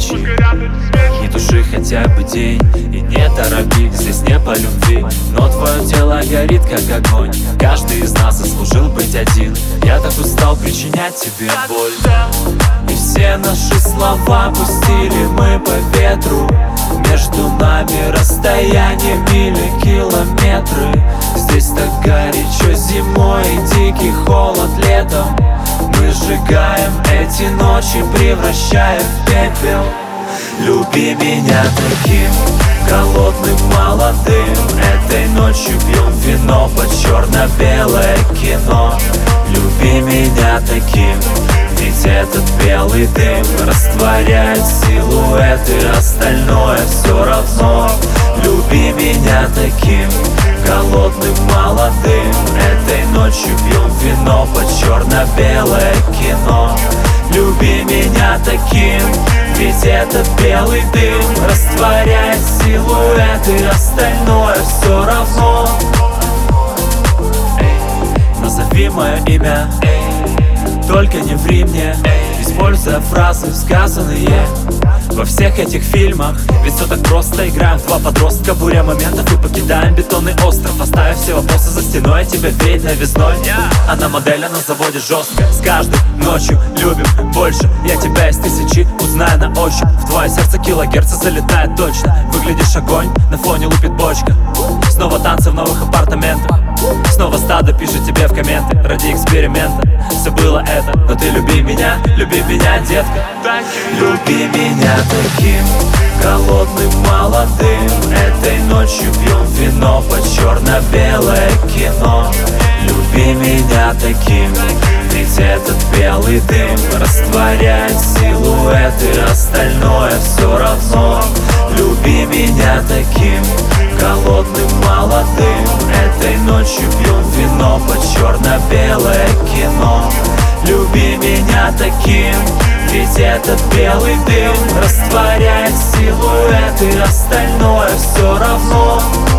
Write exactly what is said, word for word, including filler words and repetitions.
свечи. Не туши хотя бы день и не торопи, здесь не по любви, но твое тело горит как огонь. Каждый из нас заслужил быть один. Я так устал причинять тебе боль, и все наши слова пустили мы по ветру. Между нами расстояние мили километры. Здесь так горячо зимой и дикий холод летом. Мы сжигаем эти ночи, превращая в пепел. Люби меня таким, голодным, молодым. Этой ночью пьем вино под черно-белое кино. Люби меня таким, ведь этот белый дым растворяет силуэты, остальное все равно. Люби меня таким, голодным, молодым. Этой ночью пьем вино под черно-белое кино. Люби меня таким, ведь этот белый дым растворяет силуэты, остальное все равно. Эй, назови мое имя, эй, только не ври мне, эй, используя фразы, сказанные во всех этих фильмах. Ведь все так просто, играем в два подростка, буря моментов и покидаем бетонный остров. Оставив все вопросы за стеной, а тебя веет новизной. Она модель, она заводит жестко. С каждой ночью любим больше. Я тебя из тысячи узнаю на ощупь. В твое сердце килогерца залетает точно. Выглядишь огонь, на фоне лупит бочка. Снова танцы в новых апартаментах. Снова стадо пишет тебе в комменты ради эксперимента. Все было это, но ты люби меня, люби меня, детка. Люби меня таким, голодным, молодым. Этой ночью пьем вино под черно-белое кино. Люби меня таким, ведь этот белый дым растворяет силуэты, остальное все равно. Люби меня таким, голодным, молодым. Этой ночью пьем вино под черно-белое кино. Люби меня таким, ведь этот белый дым растворяет силуэты, остальное все равно.